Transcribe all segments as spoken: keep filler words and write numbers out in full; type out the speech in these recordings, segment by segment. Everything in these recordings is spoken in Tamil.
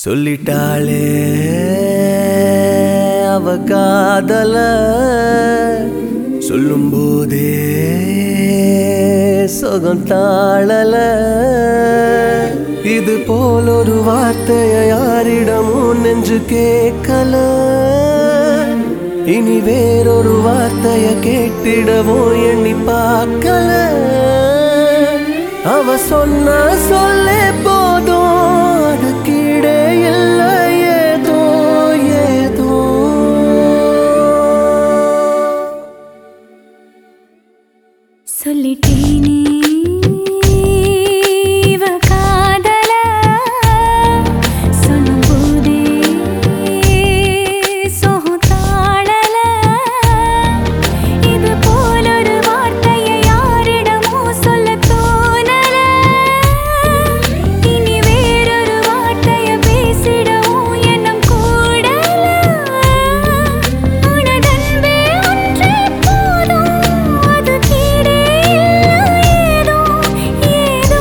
சொல்லிட்டாளே அவ காதல சொல்லும் போதே சொகம் தாழல இது போல் ஒரு வார்த்தைய யாரிடமும் நெஞ்சு கேட்கல இனி வேறொரு வார்த்தைய கேட்டிடவும் எண்ணி பார்க்கல அவ சொன்ன சொல்லே போதும் அது கீழே இல்லை ஏதோ ஏதோ சொல்லிட்டேனே இவ காதல சொல்லும் போதே சோகம் தாழல இது போல் ஒரு வார்த்தையை யாரிடமும் சொல்ல தோணல இனி வேறொரு வார்த்தையை பேசிடவும் எண்ணம் கூடல உனதன்பே ஒன்றே போதும் அது கீழே ஏதோ ஏதோ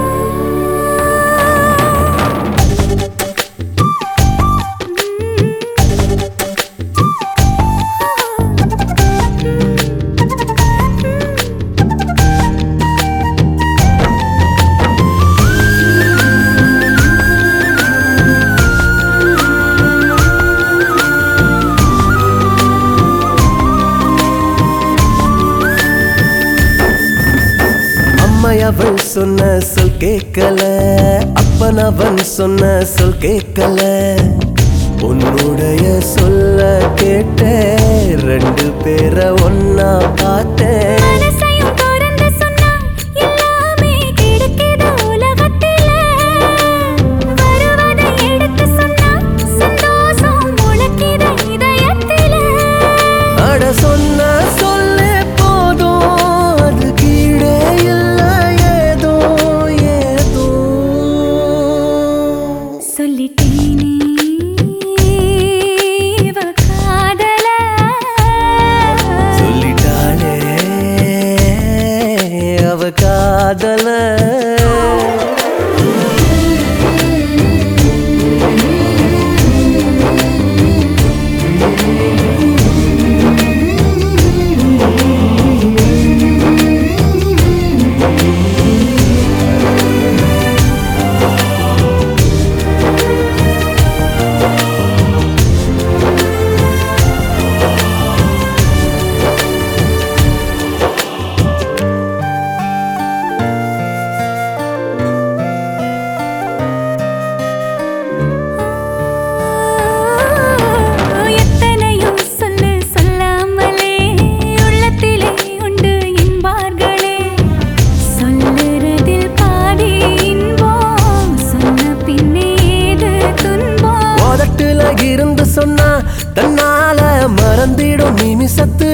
அம்மையவன் சொன்ன சொல் கேட்கல அப்பன் அவன் சொன்ன சொல் கேட்கல உன்னுடைய சொல்ல கேட்ட ரெண்டு பேரை ஒன்னா பார்த்தேன் மனசையும் திறந்து சொன்னா எல்லாமே கிடைக்குது உலகத்தில வருவதை எடுத்து சொன்னா சந்தோஷம் முளைக்குது இதயத்தில அட சொன்ன சொல்லே போதும் அது கீழே இல்லை ஏதோ ஏதோ சொல்லிட்டேனே இவ காதல சொல்லிட்டாளே அவ காதல எத்தனையோ சொல்லு சொல்லாமலே உள்ளத்திலே உண்டு என்பார்களே சொல்லுறதில் பாதி இன்பம் சொன்ன பின்னே ஏது துன்பம் உதட்டுல இருந்து சொன்னா தன்னால மறந்திடும் நிமிஷத்துல